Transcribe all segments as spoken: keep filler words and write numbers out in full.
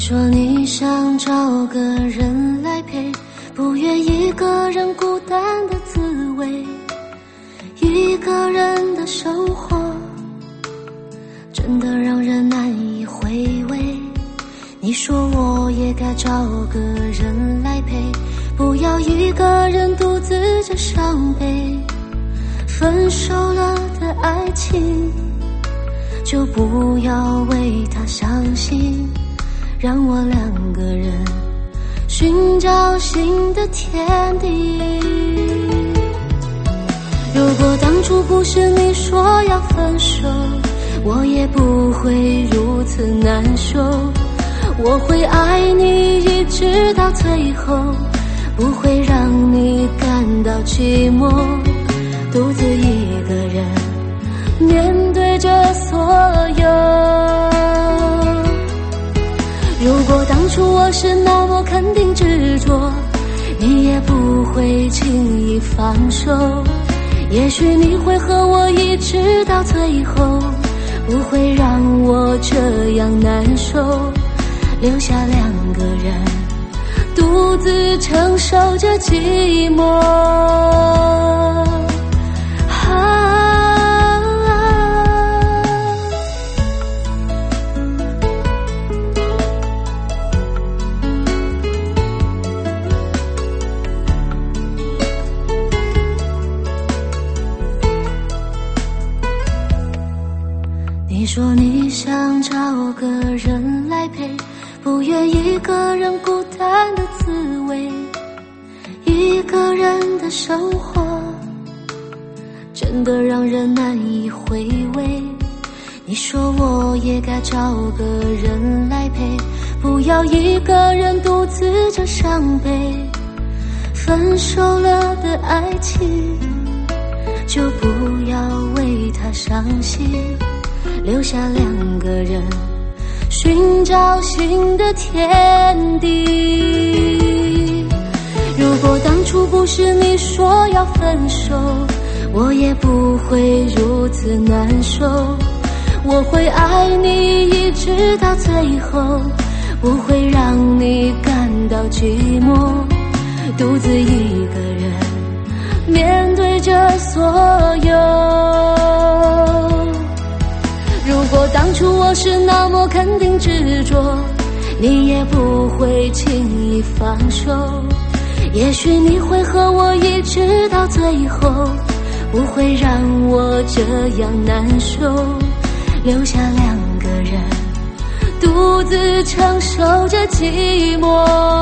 说你想找个人来陪，不愿一个人孤单的滋味，一个人的生活真的让人难以回味。你说我也该找个人来陪，不要一个人独自着伤悲。分手了的爱情就不要为他伤心，让我两个人寻找新的天地。如果当初不是你说要分手，我也不会如此难受。我会爱你一直到最后，不会让你感到寂寞，独自一个人面对这所有。如果当初我是那么肯定执着，你也不会轻易放手。也许你会和我一直到最后，不会让我这样难受，留下两个人独自承受着寂寞。你说你想找个人来陪，不愿一个人孤单的滋味，一个人的生活真的让人难以回味。你说我也该找个人来陪，不要一个人独自着伤悲。分手了的爱情就不要为他伤心，留下两个人寻找新的天地。如果当初不是你说要分手，我也不会如此难受。我会爱你一直到最后，不会让你感到寂寞，独自一个人面对这所有。如果当初我是那么肯定执着，你也不会轻易放手。也许你会和我一直到最后，不会让我这样难受，留下两个人独自承受着寂寞。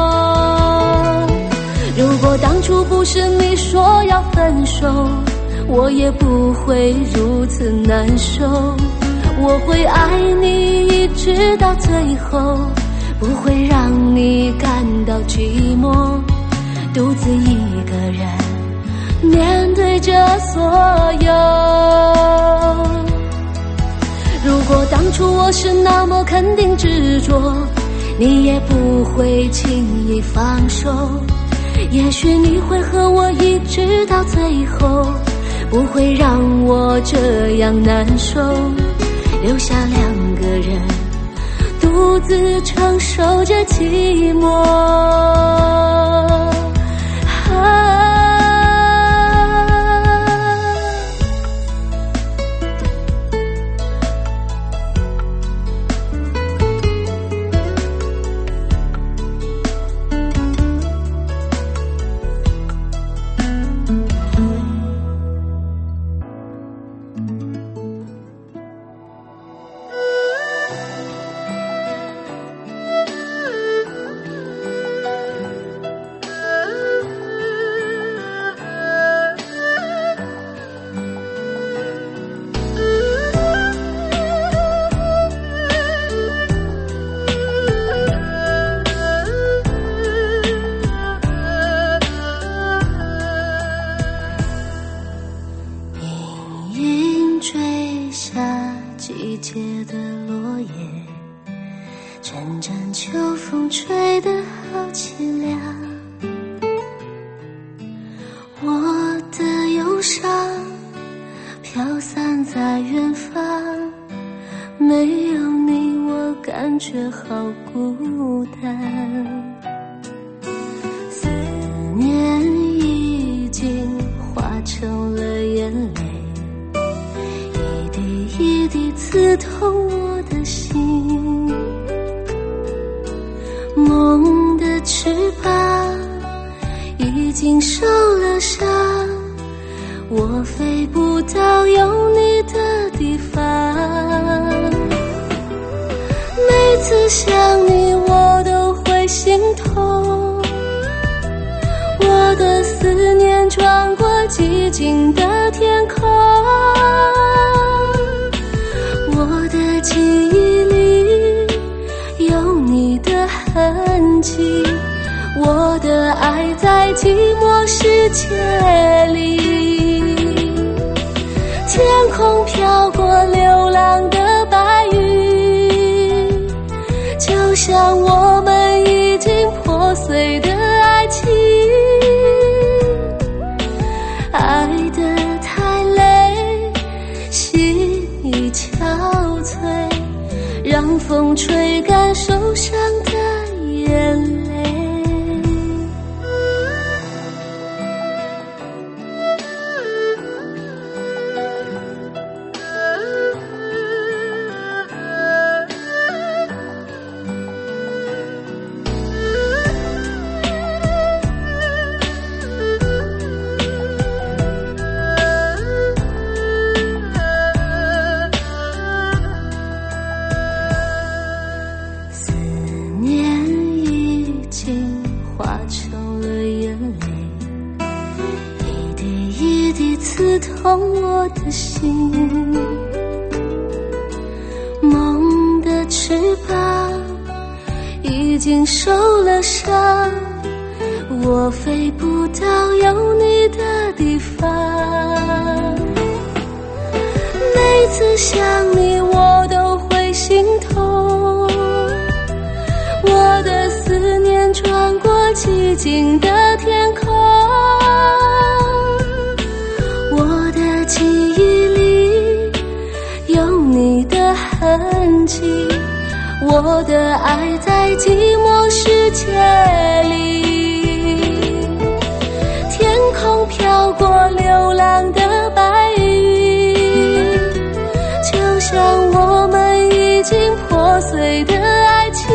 如果当初不是你说要分手，我也不会如此难受。我会爱你一直到最后，不会让你感到寂寞，独自一个人面对这所有。如果当初我是那么肯定执着，你也不会轻易放手。也许你会和我一直到最后，不会让我这样难受，留下两个人独自承受着寂寞。啊季节的落叶，阵阵秋风吹得好凄凉。我的忧伤飘散在远方，没有你我该感觉好孤单。思念已经化成了眼泪，一滴一滴刺痛我的心。梦的翅膀已经受了伤，我飞不到有你的地方。每次想你我都会心痛，我的思念穿过寂静的天空，我的记忆里有你的痕迹，我的爱在寂寞世界里。天空飘过流浪的白云，就像我们已经破碎的爱情。爱得太累，心已憔悴，让风吹干受伤的眼泪。刺痛我的心，梦的翅膀已经受了伤，我飞不到有你的地方。每次想你我都会心痛，我的思念穿过寂静的天空，记忆里有你的痕迹，我的爱在寂寞世界里。天空飘过流浪的白云，就像我们已经破碎的爱情。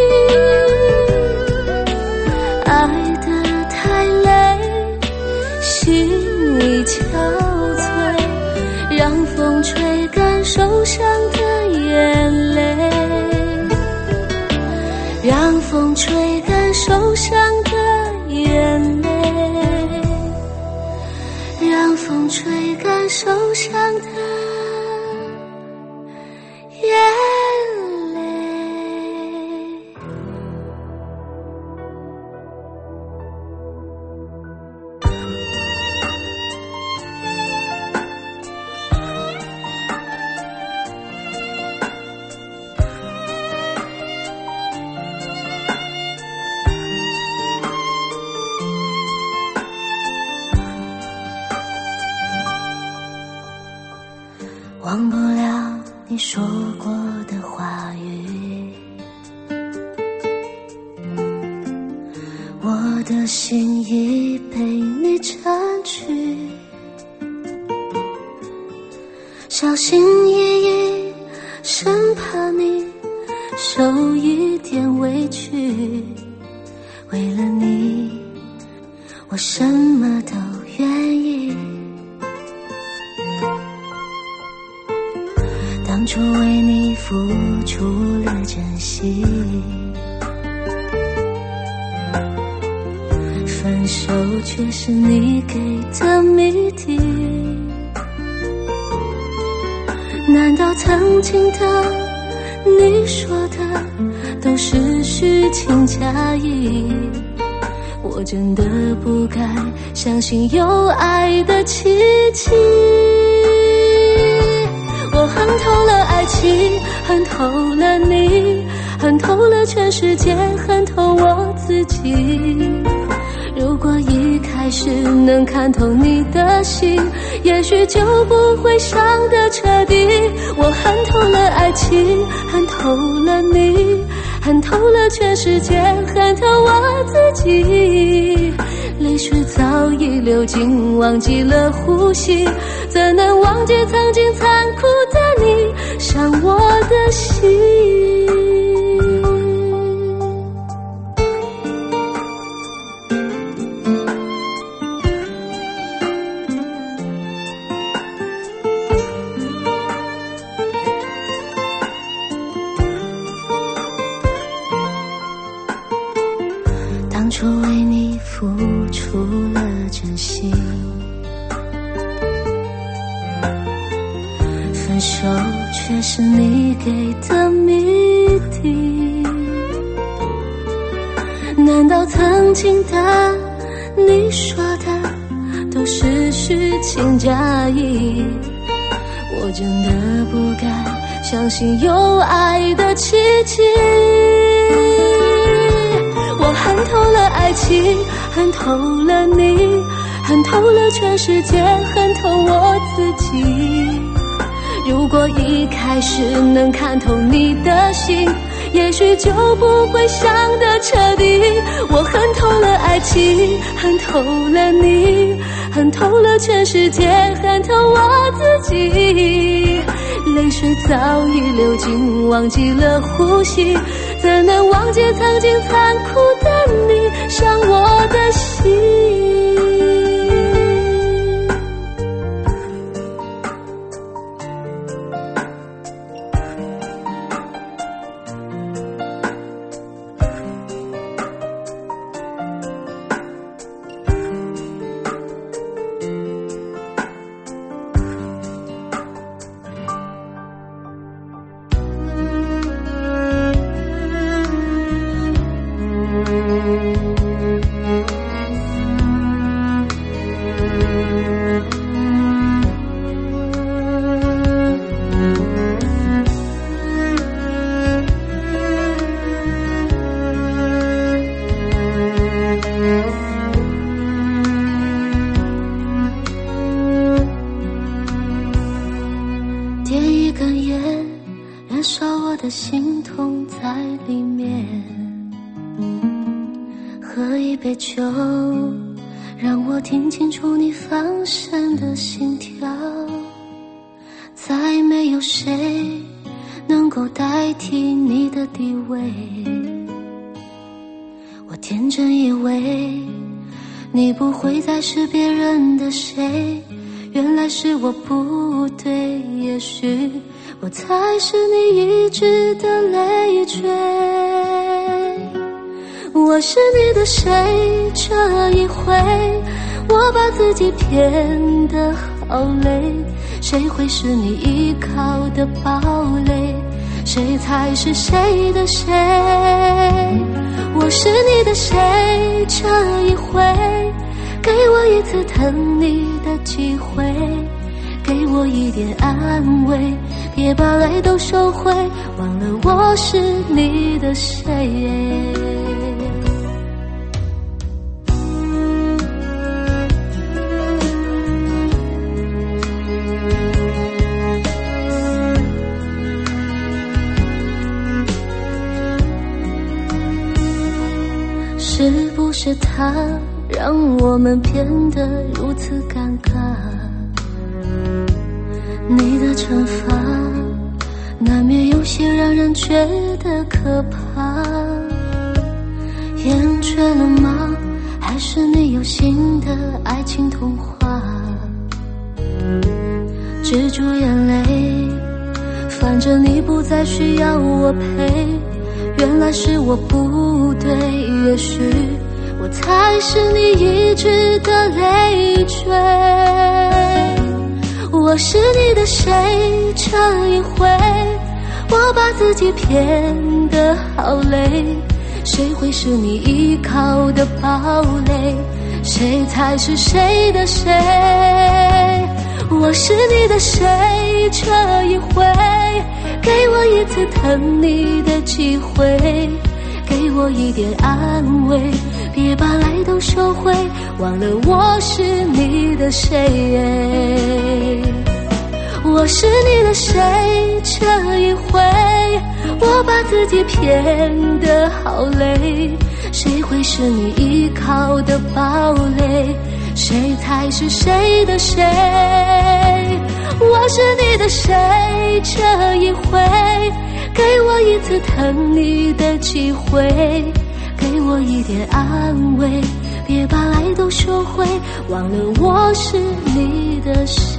爱得太累，心已憔悴，让风吹干受伤的眼泪，让风吹干受伤的眼泪，让风吹干受伤的眼泪。忘不了你说过的话语，我的心已被你占据，小心翼翼，生怕你受一点委屈。为了你，我什么都愿意。当初为你付出了真心，分手却是你给的谜底。难道曾经的你说的都是虚情假意？我真的不该相信有爱的奇迹。我恨透了爱情，恨透了你，恨透了全世界，恨透我自己。 如果一开始能看透你的心，也许就不会伤得彻底。我恨透了爱情，恨透了你，恨透了全世界，恨透我自己。泪水早已流尽，忘记了呼吸，怎能忘记曾经残酷的你，伤我的心。当初为你付出了真心，分手却是你给的谜底。难道曾经的你说的都是虚情假意？我真的不敢相信有爱的奇迹。我恨透了爱情，恨透了你，恨透了全世界，恨透我自己。如果一开始能看透你的心，也许就不会伤得彻底。我恨透了爱情，恨透了你，恨透了全世界，恨透我自己。泪水早已流尽，忘记了呼吸，怎能忘记曾经残酷的你，伤我的心。点一根烟，燃烧我的心痛在里面。喝一杯酒，让我听清楚你放声的心跳。再没有谁能够代替你的地位。我天真以为你不会再是别人的谁，原来是我不对，也许我才是你一直的累赘。我是你的谁？这一回我把自己骗得好累，谁会是你依靠的堡垒？谁才是谁的谁？我是你的谁？这一回给我一次疼你的机会，给我一点安慰，别把泪都收回，忘了我是你的谁。是不是他让我们变得如此尴尬？你的惩罚难免有些让人觉得可怕。厌倦了吗？还是你有新的爱情童话？止住眼泪，反正你不再需要我陪。原来是我不对，也许我才是你一直的累赘。我是你的谁？这一回我把自己骗得好累，谁会是你依靠的堡垒？谁才是谁的谁？我是你的谁？这一回给我一次疼你的机会， 给我一点安慰，别把来都收回，忘了我是你的谁。我是你的谁？这一回我把自己骗得好累，谁会是你依靠的堡垒？谁才是谁的谁？我是你的谁？这一回给我一次疼你的机会，给我一点安慰，别把爱都收回，忘了我是你的谁。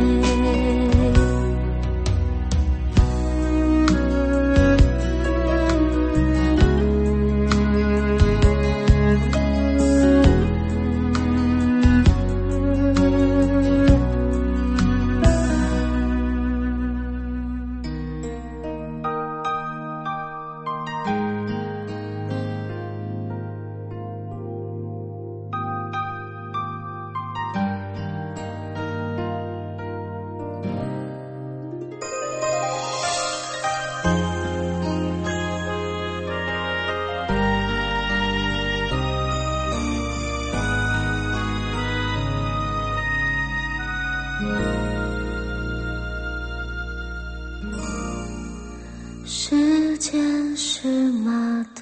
时间是码头，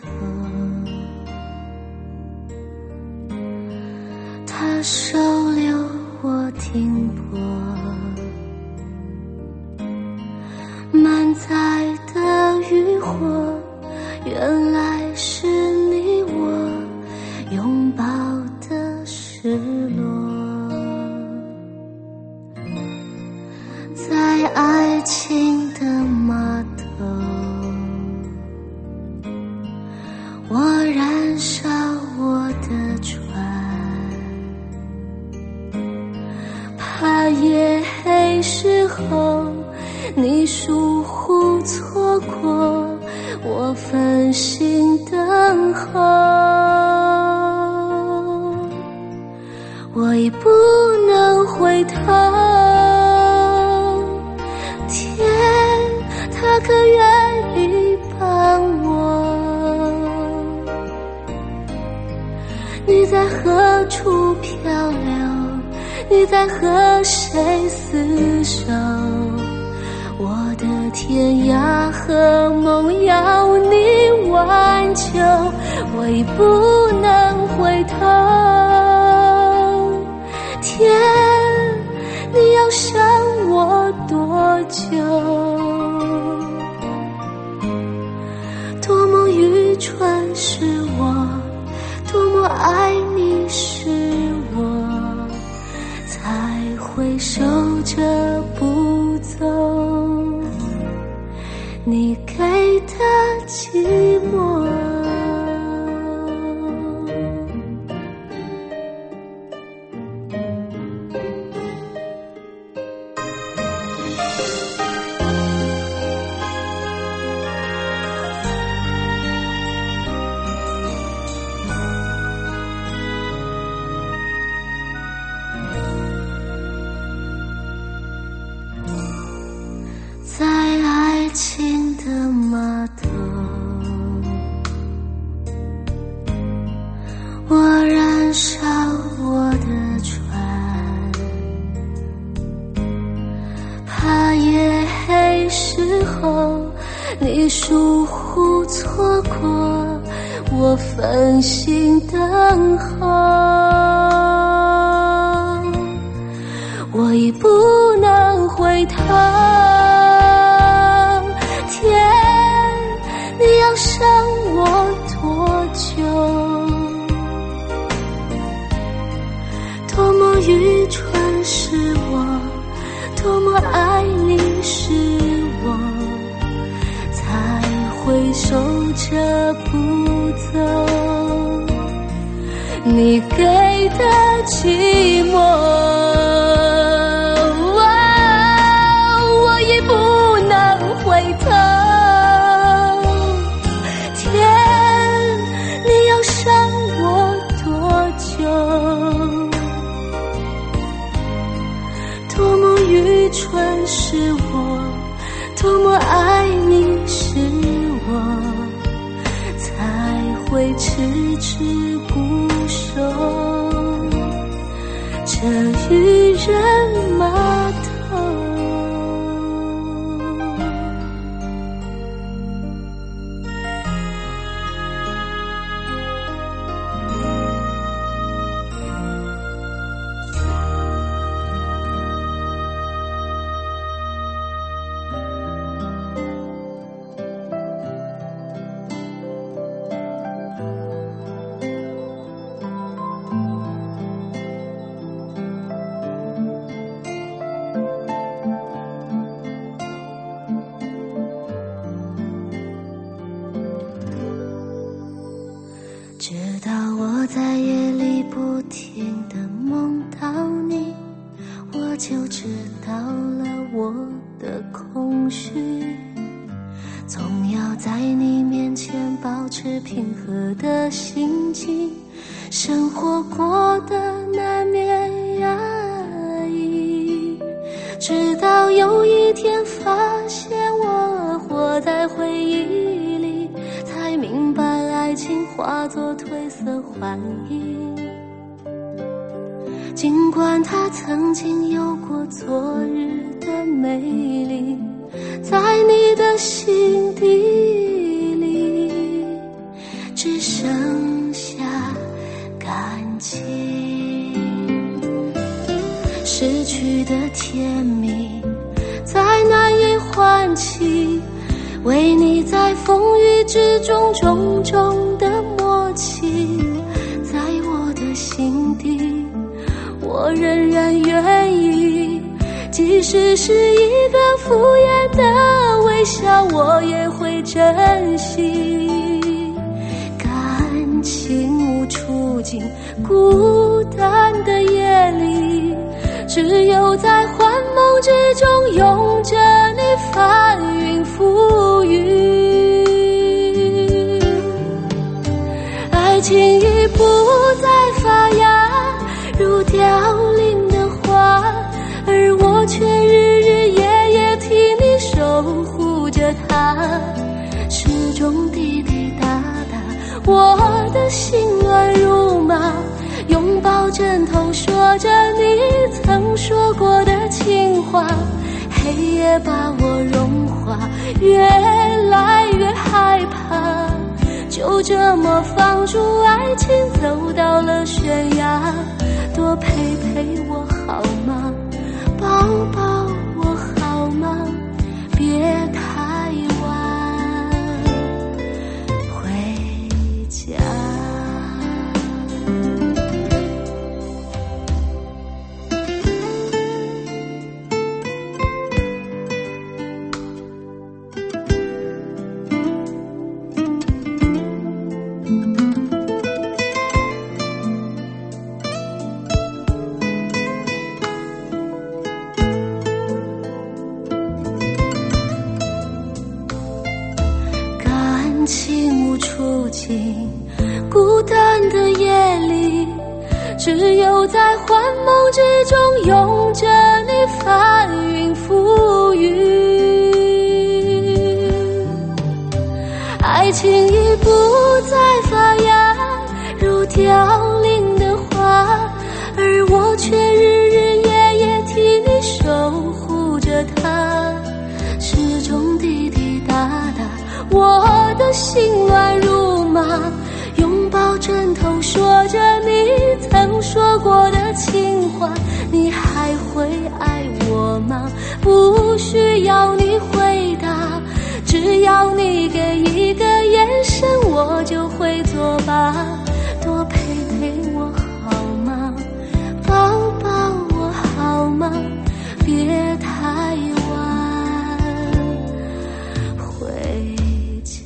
它收留我停泊，满载的渔火，原来是你我拥抱的失落。在爱情的码头，我燃烧我的船，怕夜黑时候你疏忽错过，我分心等候。我已不能回头，天，他可愿意帮我？你在何处漂流？你在和谁厮守？我的天涯和梦要你挽救，我已不能回头。天，你要想我多久？多么愚蠢是我，多么爱你是我，才会守着不走你给的寂寞。在爱情的码头，我燃烧我的船，怕夜黑时候你疏忽错过，我分心等候。我已不能回头，你要想我多久？多么愚蠢是我，多么爱你是我，才会守着不走你给的寂寞。我已不能回头，愚蠢是我，多么爱你是我，才渔人码头。直到我在夜里不停地梦到你，我就知道了我的空虚，总要在你面前保持平和的心境，生活过得难免压抑，直到有一天发现我活在回忆里，才明白爱情化作褪色幻影。尽管它曾经有过昨日的美丽，在你的心底里只剩下感情。失去的甜蜜再难以唤起，为你在风雨之中种种的默契，在我的心底我仍然愿意，即使是一个敷衍的微笑我也会珍惜。感情无处进，孤单的夜里，只有在幻梦之中拥着你翻云覆雨。爱情已不再发芽，如凋零的花，而我却日日夜夜替你守护着它，始终滴滴答答，我的心乱如麻，拥抱枕头说着你曾说过的情话，黑夜把我融化，越来越害怕，就这么放逐爱情走到了悬崖，多陪陪我好吗？抱抱我好吗？别太晚回家。情无处进，孤单的夜里，只有在幻梦之中拥着你翻云覆雨。爱情已不再发芽，如凋零的花，而我却日日夜夜替你守护着它，始终滴滴答答，我的心乱如麻，拥抱枕头说着你曾说过的情话，你还会爱我吗？不需要你回答，只要你给一个眼神我就会作罢，多陪陪我好吗？抱抱我好吗？别太晚回家。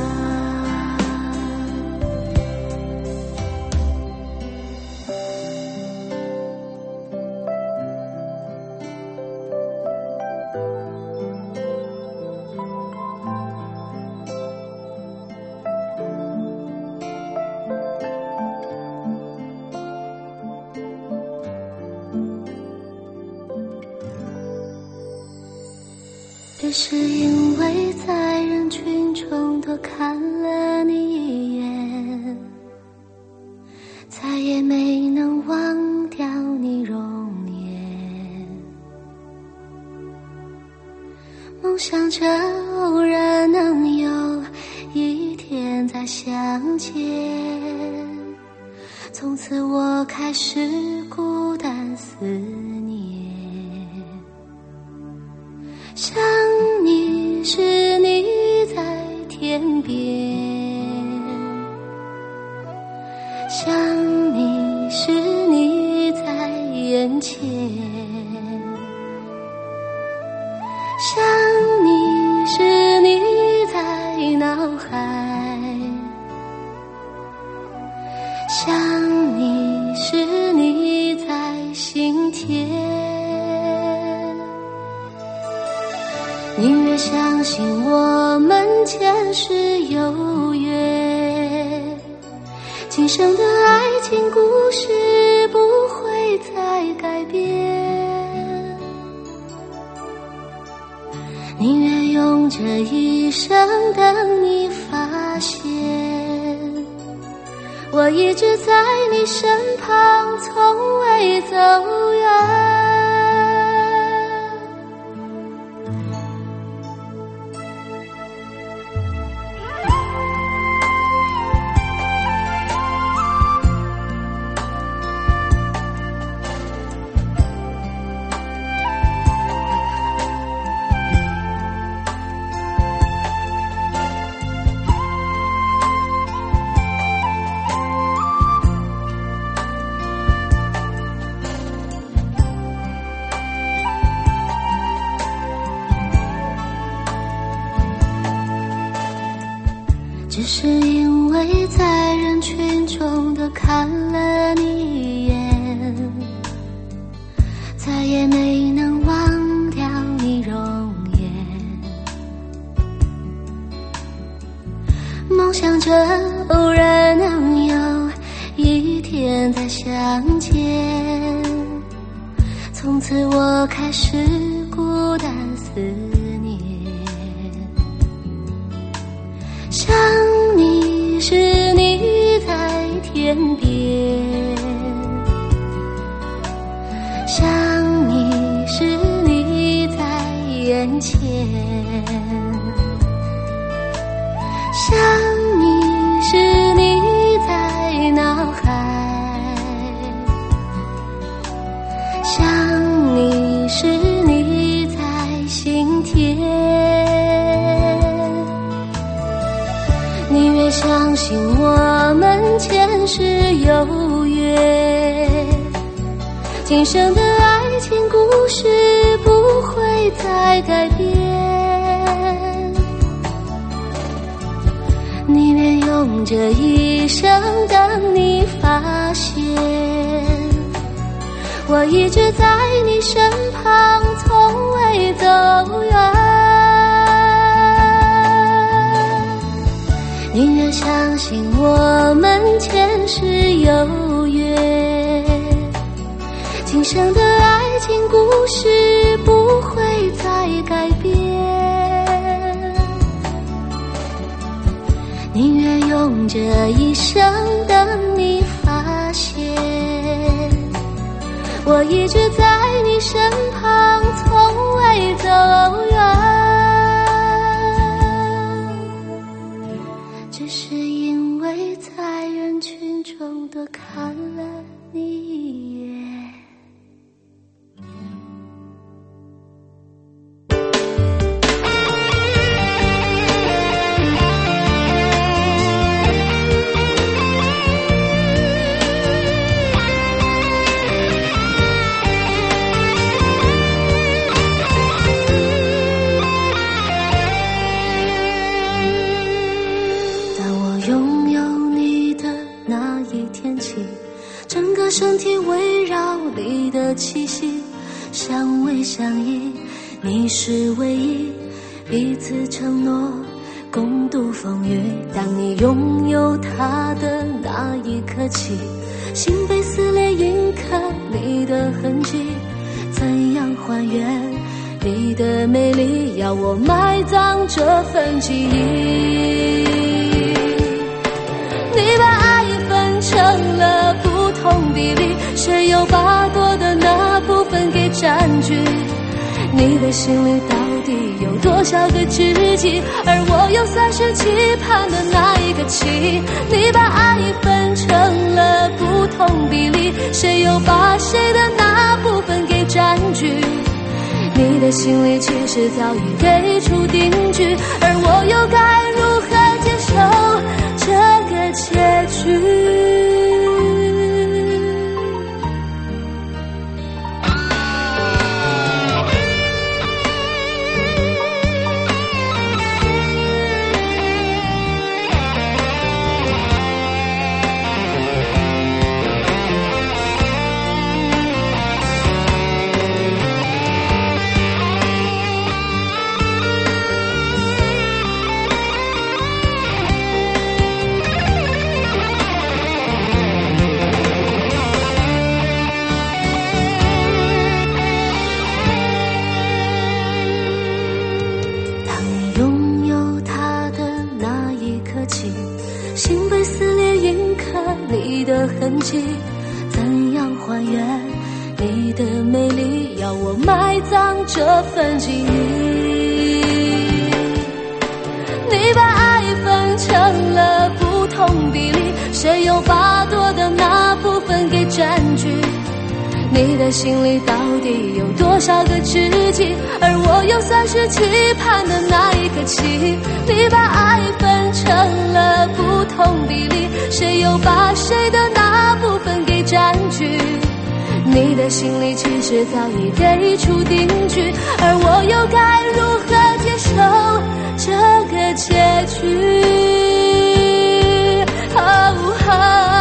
只是因为在人群中多看了你一眼，再也没能忘掉你容颜。 想着偶然能有一天再相见，从此我开始孤单思念。想你时你在天边，想你时你在眼前，想你时你在脑海，想你时你在心田。宁愿相信我们前世有约，今生的爱情故事不会再改变。宁愿用这一生等你发现，我一直在你身旁，从未走远。只是因为在人群中的看了你一眼，再也没能忘掉你容颜。梦想着偶然能有一天再相见，从此我开始孤单思念。想你时你在天边，想你时你在眼前，想你时你在脑海，想你时你在心田。宁愿相信我们前世有约，今生的爱情故事不会再改变。宁愿用这一生等你发现，我一直在你身旁，从未走远。宁愿相信我们前世有约，今生的爱情故事不会再改变。宁愿用这一生等你发现，我一直在你身旁，从未走远。只是因为在人群中多看了你一眼。身体围绕你的气息，相偎相依，你是唯一，彼此承诺共度风雨。当你拥有他的那一刻起，心被撕裂，印刻你的痕迹。怎样还原你的美丽，要我埋葬这份记忆。你把爱分成了不同比例，谁又把多的那部分给占据？你的心里到底有多少个知己？而我又算是期盼的哪一个期？你把爱分成了不同比例，谁又把谁的那部分给占据？你的心里其实早已给出定局，而我又该如何接受这个结局？心被撕裂，印刻你的痕迹，怎样还原你的美丽？要我埋葬这份记忆。你把爱分成了不同比例，谁又把多的那部分给占据？你的心里到底有多少个知己？而我又算是期盼的哪一个期？你把爱分成了不同比例，谁又把谁的那部分给占据？你的心里其实早已给出定局，而我又该如何接受这个结局？哦哦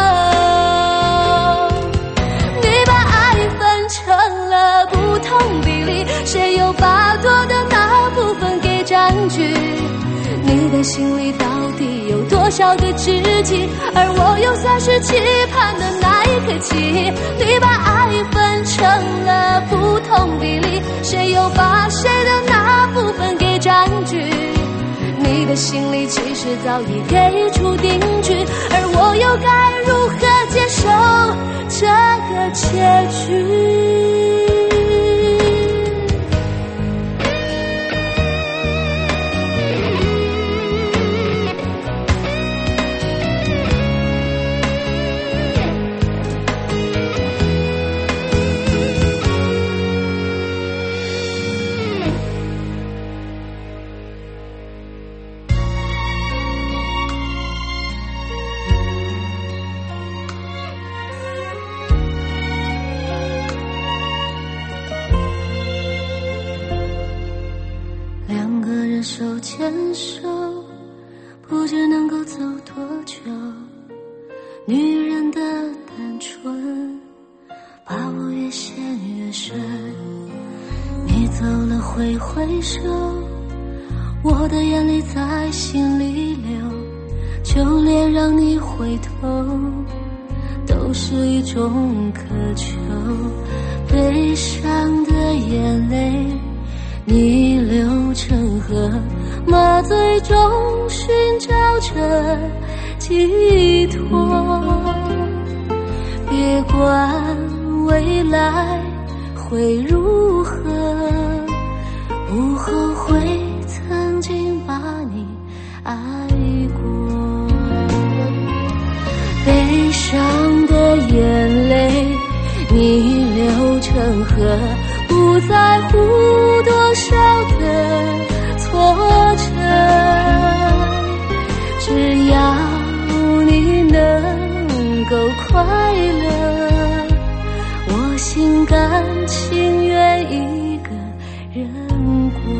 成了不同比例，谁又把多的那部分给占据？你的心里到底有多少个知己？而我又算是期盼的哪一个期？你把爱分成了不同比例，谁又把谁的那部分给占据？你的心里其实早已给出定局，而我又该如何接受这个结局？手牵手，不知能够走多久。女人的单纯，把我越陷越深。你走了挥挥手，我的眼泪在心里流。就连让你回头，都是一种渴求。悲伤的眼泪逆流成河，麻醉中寻找着寄托。别管未来会如何，不后悔曾经把你爱过。悲伤的眼泪逆流成河，不在乎多少的挫折，只要你能够快乐，我心甘情愿一个人过。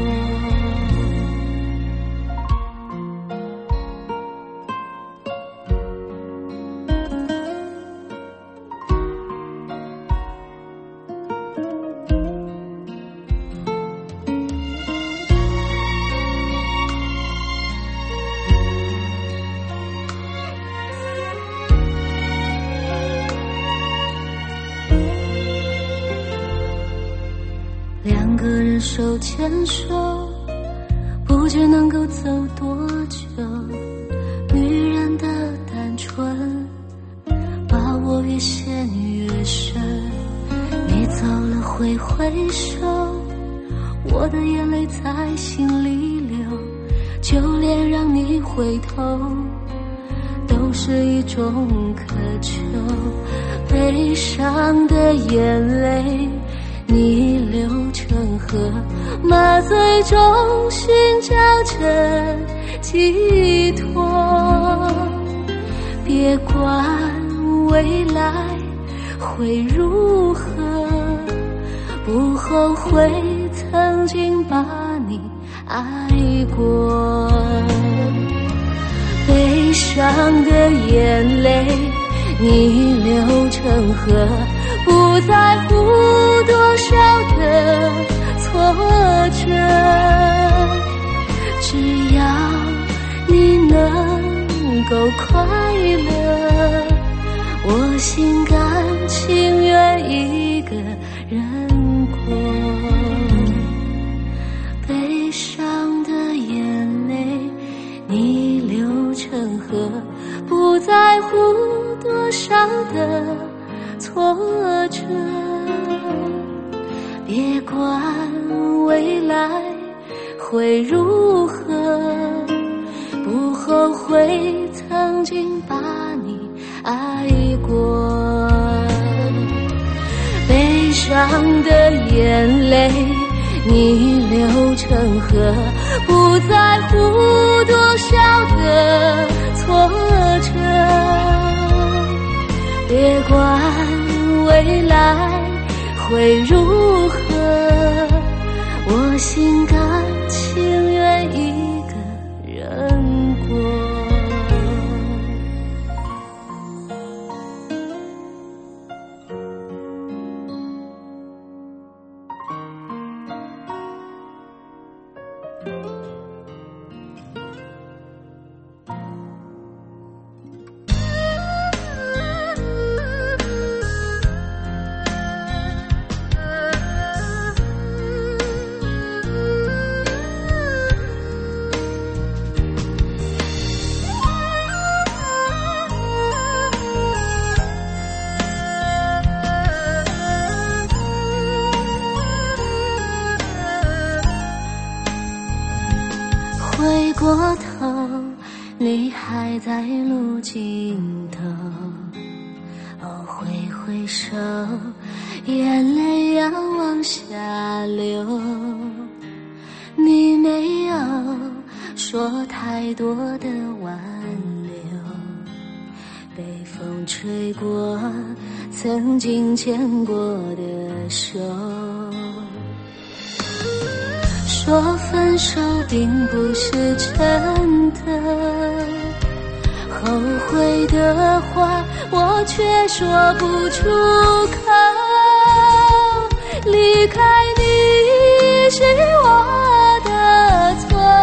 两个人手牵手，不知能够走多久。女人的单纯，把我越陷越深。你走了挥挥手， 我的眼泪在心里流，就连让你回头都是一种渴求。悲伤的眼泪逆流成河，麻醉中寻找着寄托。别管未来会如何，不后悔曾经把你爱过。悲伤的眼泪逆流成河，不在乎多少的挫折，只要你能够快乐，我心甘情愿一个人过。悲伤的眼泪逆流成河，不在乎多少的挫折，别管未来会如何，不后悔曾经把你爱过。悲伤的眼泪逆流成河，不在乎多少的挫折，别管未来会如何，我心甘情愿一个人过。回过头，你还在路尽头，哦，挥挥手，眼泪要往下流。你没有说太多的挽留，被风吹过曾经牵过的手。说分手并不是真的，后悔的话我却说不出口。离开你是我的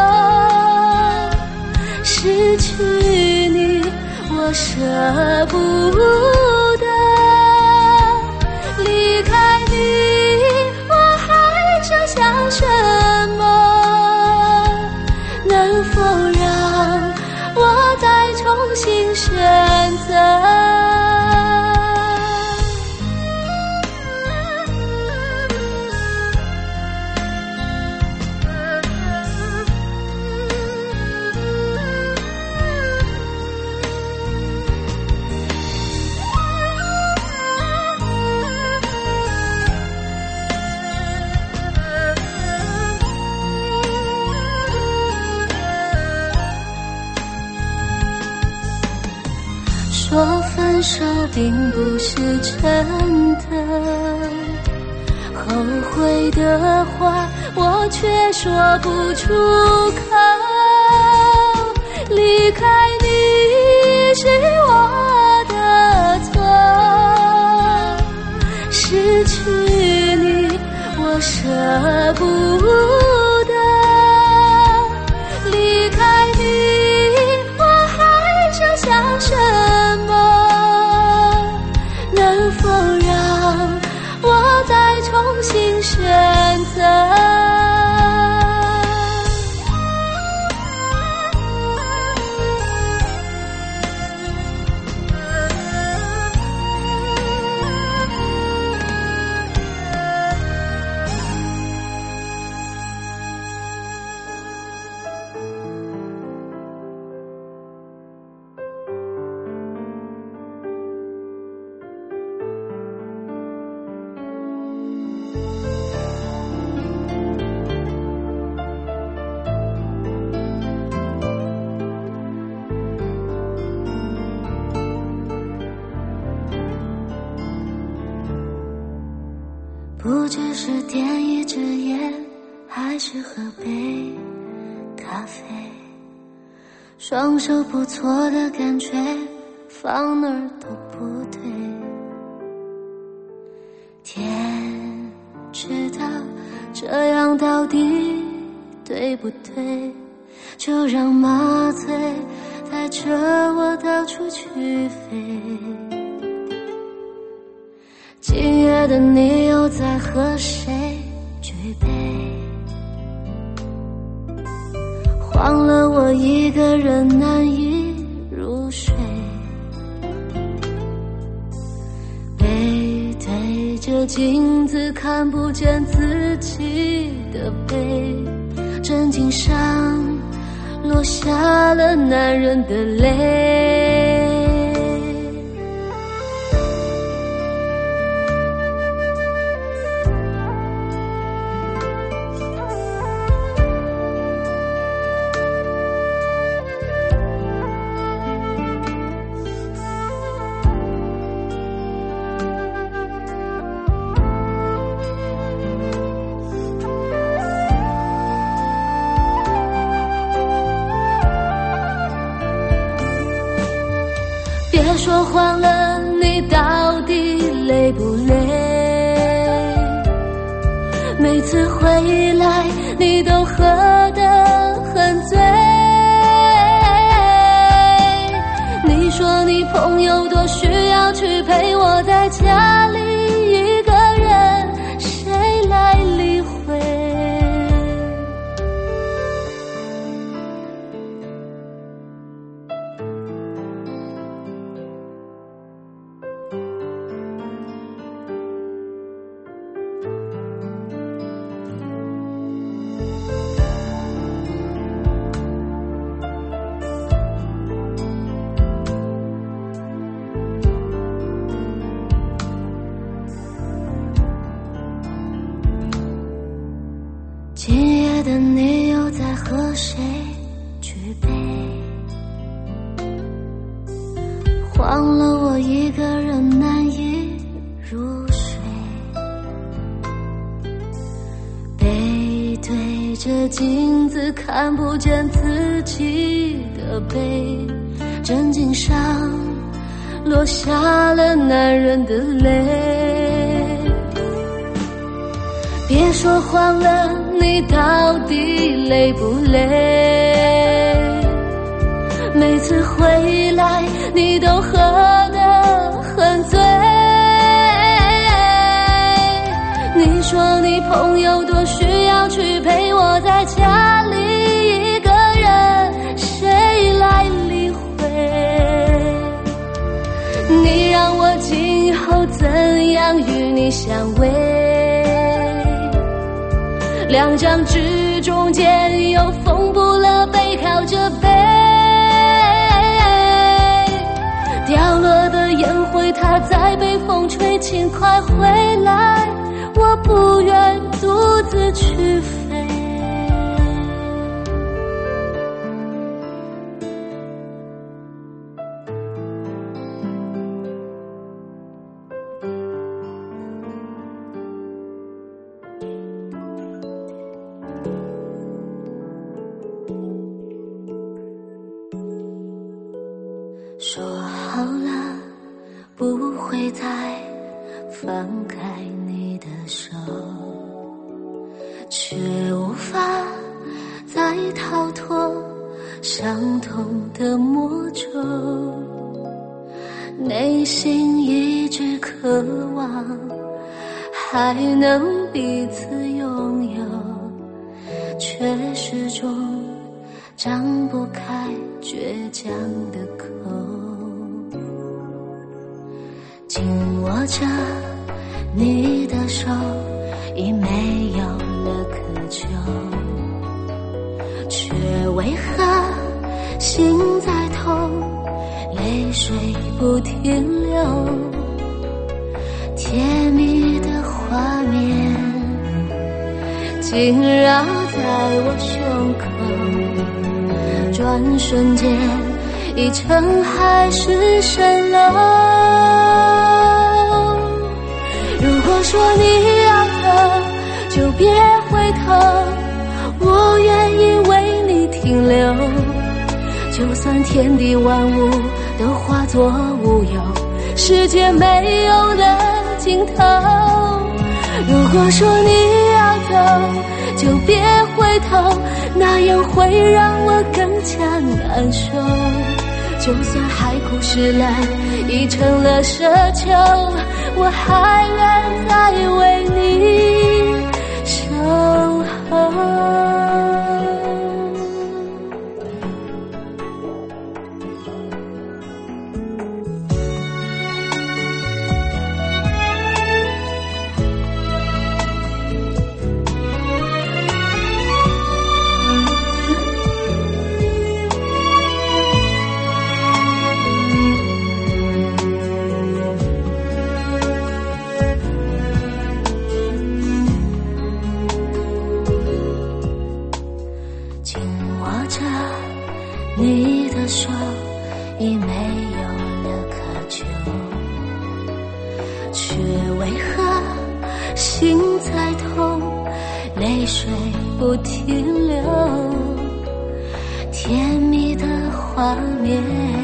错，失去你我舍不得。离开你我还想想什么，能否让我再重新选择？说分手并不是真的，后悔的话我却说不出口。离开你是我的错，失去你我舍不得。离开你我还想想什么，能否让我再重新选择？ 是点一支烟，还是喝杯咖啡？双手不错的感觉，放哪儿都不对。天知道这样到底对不对？就让麻醉带着我到处去飞。今夜的你又在和谁举杯？慌了我一个人难以入睡，背对着镜子看不见自己的背，枕巾上落下了男人的泪。别说谎了，你到底累不累？每次回来你都喝得很醉。你说你朋友多需要去陪我在家里一个人，谁来理会？今夜的你又在和谁举杯？慌了我一个人难以入睡，背对着镜子看不见自己的背，枕巾上落下了男人的泪。别说谎了，你到底累不累？每次回来你都喝得很醉。你说你朋友多需要去陪我在家里一个人，谁来理会？你让我今后怎样与你相偎？两张纸中间又缝补了背靠着背，掉落的烟灰它在被风吹，请快回来，我不愿独自去飞。说好了不会再放开你的手，却无法再逃脱伤痛的魔咒，内心一直渴望还能彼此拥有，却始终张不开倔强的口，紧握着你的手，已没有了渴求，却为何心在痛，泪水不停流，甜蜜的画面紧绕在我胸口，转瞬间已成海市蜃楼。如果说你要的就别回头，我愿意为你停留，就算天地万物都化作乌有，世界没有了尽头。如果说你要走，就别回头，那样会让我更加难受。就算海枯石烂已成了奢求，我还愿再为你守候。你的手已没有了渴求，却为何心在痛，泪水不停流。甜蜜的画面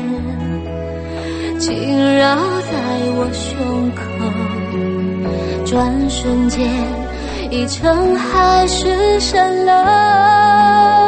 紧绕在我胸口，转瞬间已成海市蜃楼。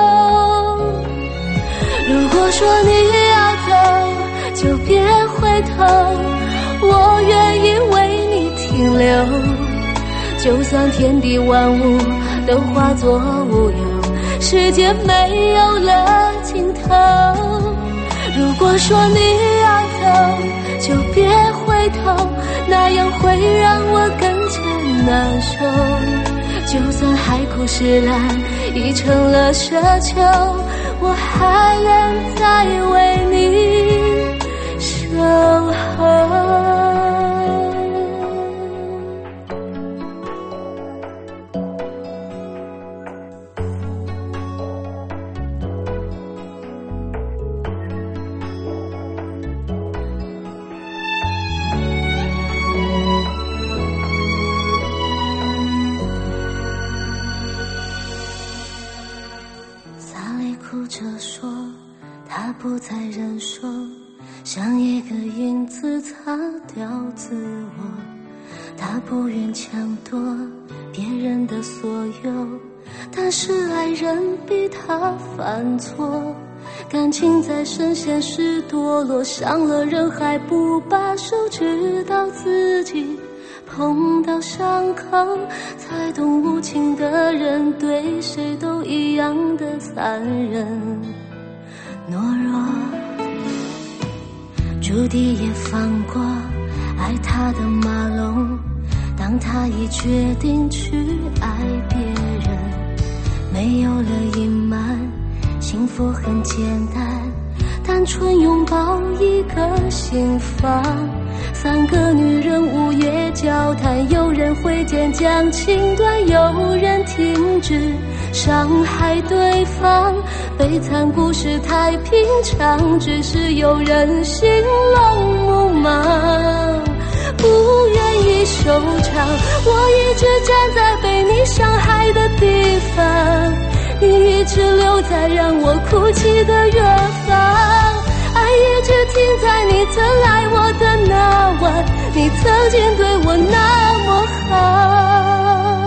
如果说你要走，就别回头，我愿意为你停留，就算天地万物都化作乌有，世界没有了尽头。如果说你要走，就别回头，那样会让我更加难受。就算海枯石烂已成了奢求，我还愿再为你守候。哭着说他不再忍受，像一个影子擦掉自我。他不愿抢夺别人的所有，但是爱人逼他犯错。感情在深陷时堕落，伤了人还不罢手，直到自己碰到伤口，才懂无情的人对谁都一样的残忍懦弱。朱棣也放过爱他的马龙，当他已决定去爱别人，没有了隐瞒，幸福很简单，单纯拥抱一个心房。三个女人午夜交谈，有人挥剑将情断，有人停止伤害对方。悲惨故事太平常，只是有人心龙木马，不愿意收场。我一直站在被你伤害的地方，你一直留在让我哭泣的远方。爱一直停在你曾爱我的那晚，你曾经对我那么好。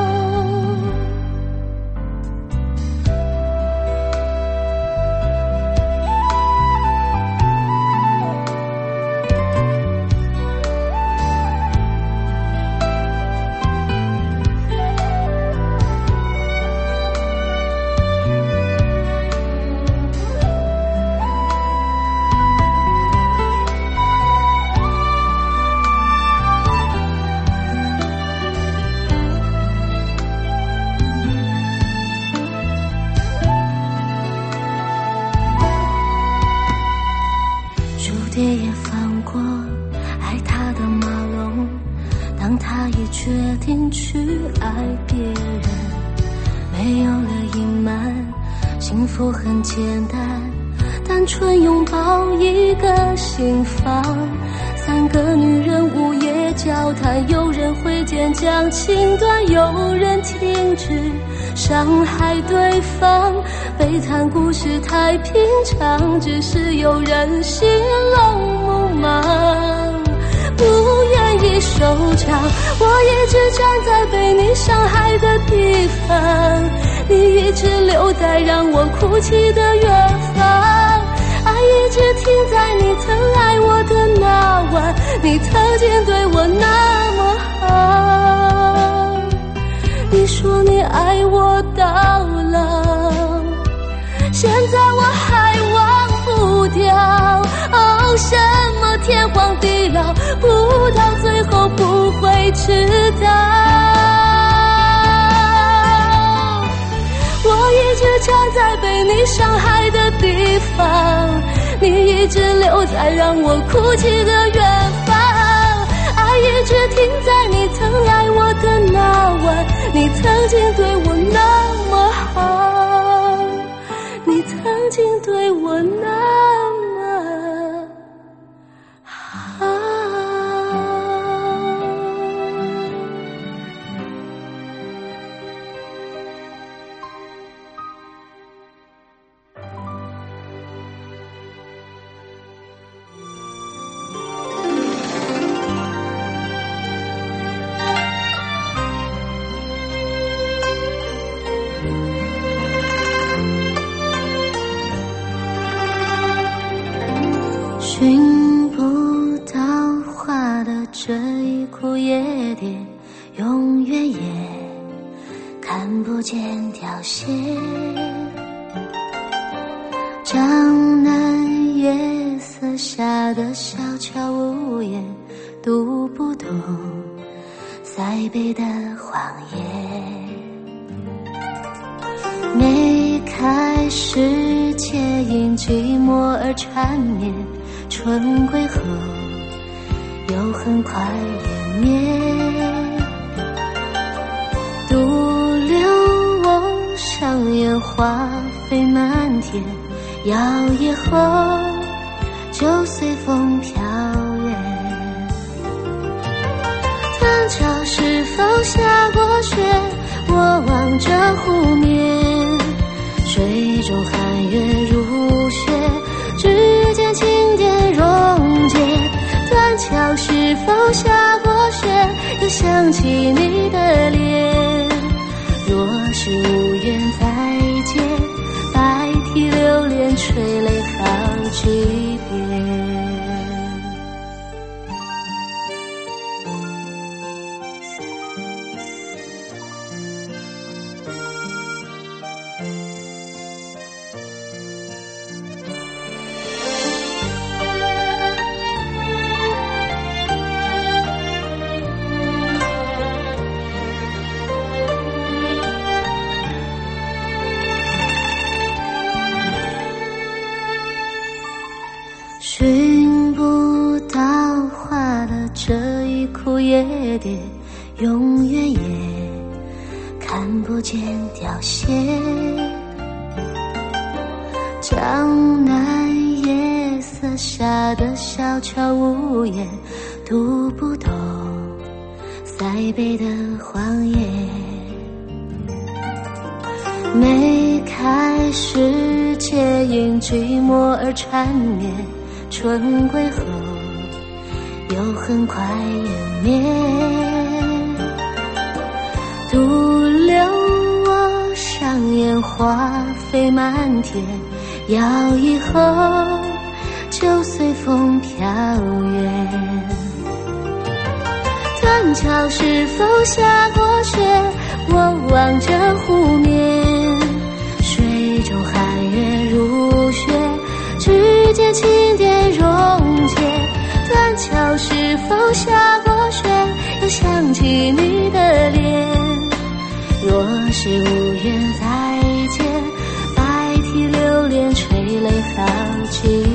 爹也放过爱他的马龙，当他已决定去爱别人，没有了隐瞒，幸福很简单，单纯拥抱一个心房。三个女人午夜在交谈，有人挥剑将情断，有人停止伤害对方。悲惨故事太平常，只是有人心龙目盲，不愿意收场。我一直站在被你伤害的地方，你一直留在让我哭泣的远方。爱一直停在你曾爱我的那晚，你曾经对我那么好。你说你爱我到老，现在我还忘不掉。哦，什么天荒地老，不到最后不会知道。我一直站在被你伤害的地方，你一直留在让我哭泣的远方。爱一直停在你曾爱我的那晚，你曾经对我那么好，你曾经对我那么好。寻不到花的这一枯叶蝶，永远也看不见凋谢。江南夜色下的小桥屋檐，读不懂塞北的荒野。梅开时节因寂寞而缠绵，春归后又很快湮灭。独留我上烟花飞满天，摇曳后就随风飘远。断桥是否下过雪，我望着湖面，水中寒月如雪，指尖轻点溶解。断桥是否下过雪，又想起你的脸。若是无缘再见，白涕流连垂泪好几遍。寻不到花的这一枯叶蝶，永远也看不见凋谢。江南夜色下的小桥屋檐，读不懂塞北的荒野。梅开时节因寂寞而缠绵，春归后又很快湮灭。独留我上烟花飞满天，摇曳后就随风飘远。断桥是否下过雪，我望着湖面，水中寒月如雪，指尖轻点溶解。断桥是否下过雪，又想起你的脸。若是无缘再见，白涕流连垂泪好几